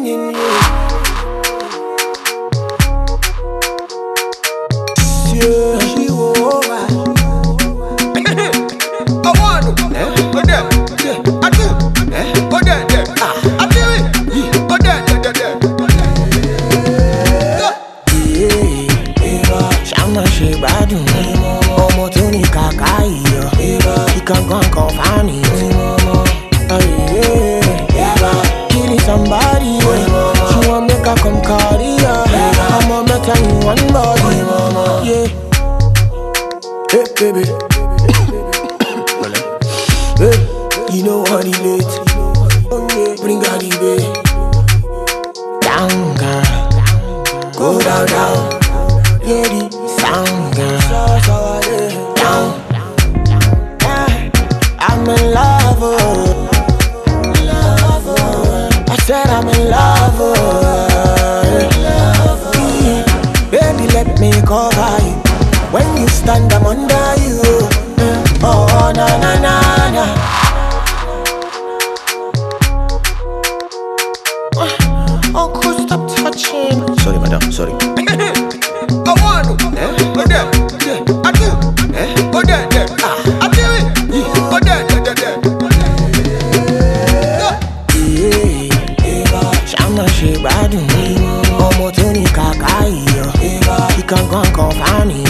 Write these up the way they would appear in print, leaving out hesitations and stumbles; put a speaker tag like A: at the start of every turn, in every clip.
A: Killing somebody, she want make her come carry her. I'ma make her in one body, yeah. Hey baby, hey, you know what it is. Oh yeah, bring her the way. Down girl, go down down, yeah the sound girl. Down, I'm in love, oh. I said I'm in love, baby, let me cover you. When you stand, I'm under you. Oh, na na na na. Uncle, stop touching.
B: Sorry, madam, sorry.
A: I want to. I do. I do it. She bad me, ọmọ tó ní kàkà iyọ̀. He can go and confirm me.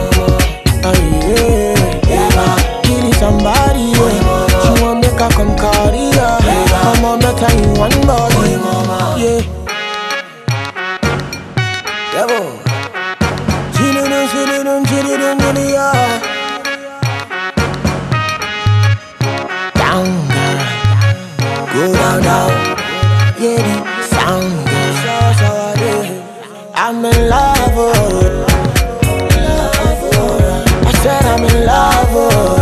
A: Killing somebody, she want make her come carry her. I'ma make her in one body, yeah. Devil, yeah. Down, girl, go down, down, yeah. Sound girl, I'm in love, oh. I said I'm in love,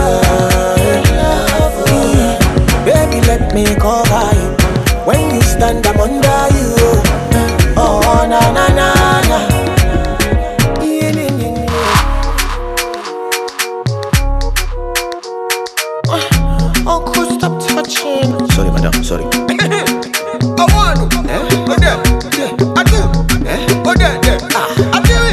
A: oh. Baby, let me cover you. When you stand, I'm under you. Oh, na na na na. Uncle, stop touching.
B: Sorry, madam, sorry.
A: I want to. I do. I do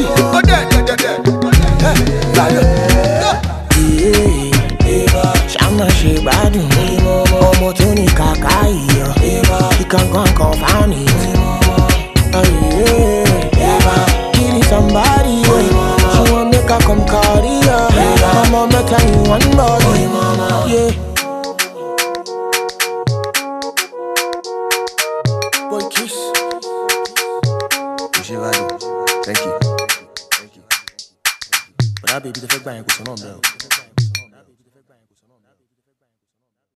A: it. Shama she bad me. Ọmọ tó ní kàkà iyọ̀. He can go and confirm me. Killing somebody, she want make her come carry her. I'ma make her in one body, yeah. Boy, kiss.
B: Thank you.
A: But that baby, the fuck bang,